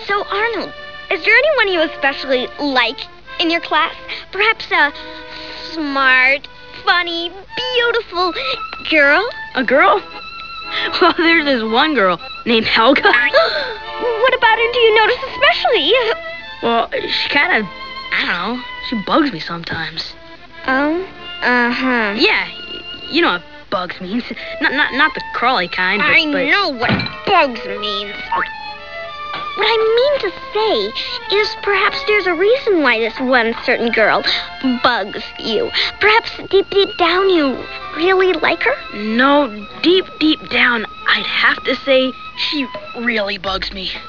So, Arnold, is there anyone you especially like in your class? Perhaps a smart, funny, beautiful girl? A girl? Well, there's this one girl named Helga. What about her do you notice especially? Well, she kind of, I don't know, she bugs me sometimes. Oh? Uh-huh. Yeah, you know what bugs means. Not the crawly kind, but... I know what bugs means. What I mean to say is perhaps there's a reason why this one certain girl bugs you. Perhaps deep down you really like her? No, deep down, I'd have to say she really bugs me.